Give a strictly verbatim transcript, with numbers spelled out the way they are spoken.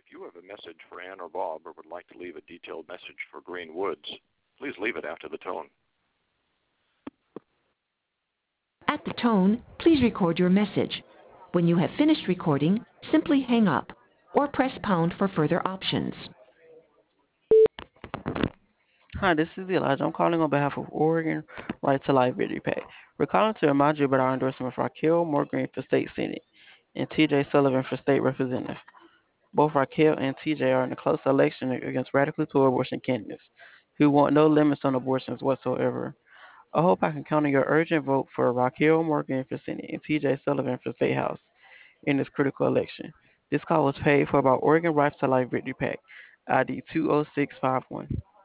you have a message for Ann or Bob or would like to leave a detailed message for Green Woods, please leave it after the tone. At the tone, please record your message. When you have finished recording, simply hang up or press pound for further options. Hi, this is Elijah. I'm calling on behalf of Oregon Right to Life Victory Pack. We're calling to remind you about our endorsement for Raquel Moore Green for State Senate and T J Sullivan for State Representative. Both Raquel and T J are in a close election against radically pro-abortion candidates who want no limits on abortions whatsoever. I hope I can count on your urgent vote for Raquel Moore Green for Senate and T J Sullivan for State House in this critical election. This call was paid for by Oregon Right to Life Victory Pack, I D two oh six five one.